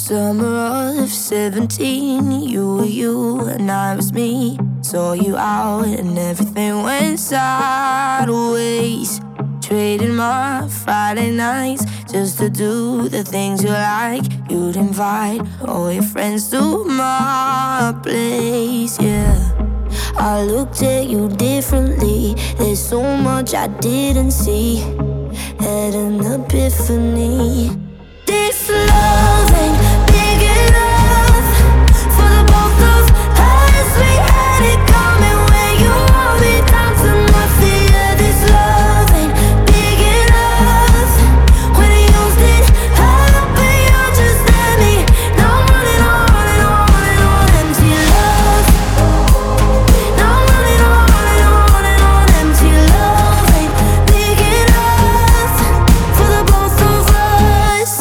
Summer of 17, you were you and I was me. Saw you out and everything went sideways. Trading my Friday nights just to do the things you like. You'd invite all your friends to my place, yeah. I looked at you differently. There's so much I didn't see. Had an epiphany. This love ain't big enough for the both of us. We had it coming when you want me down to my feet. Yeah, this love ain't big enough when I used it up, but you're just at me. Now I'm running on, running on, running on empty love. Now I'm running on, running on, running on empty love. Ain't big enough for the both of us.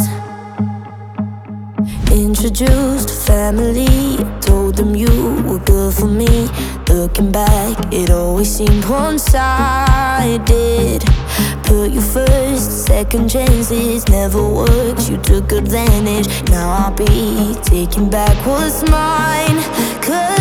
Introduced family, told them you were good for me. Looking back, it always seemed one-sided. Put you first, second chances never worked. You took advantage, now I'll be taking back what's mine. 'Cause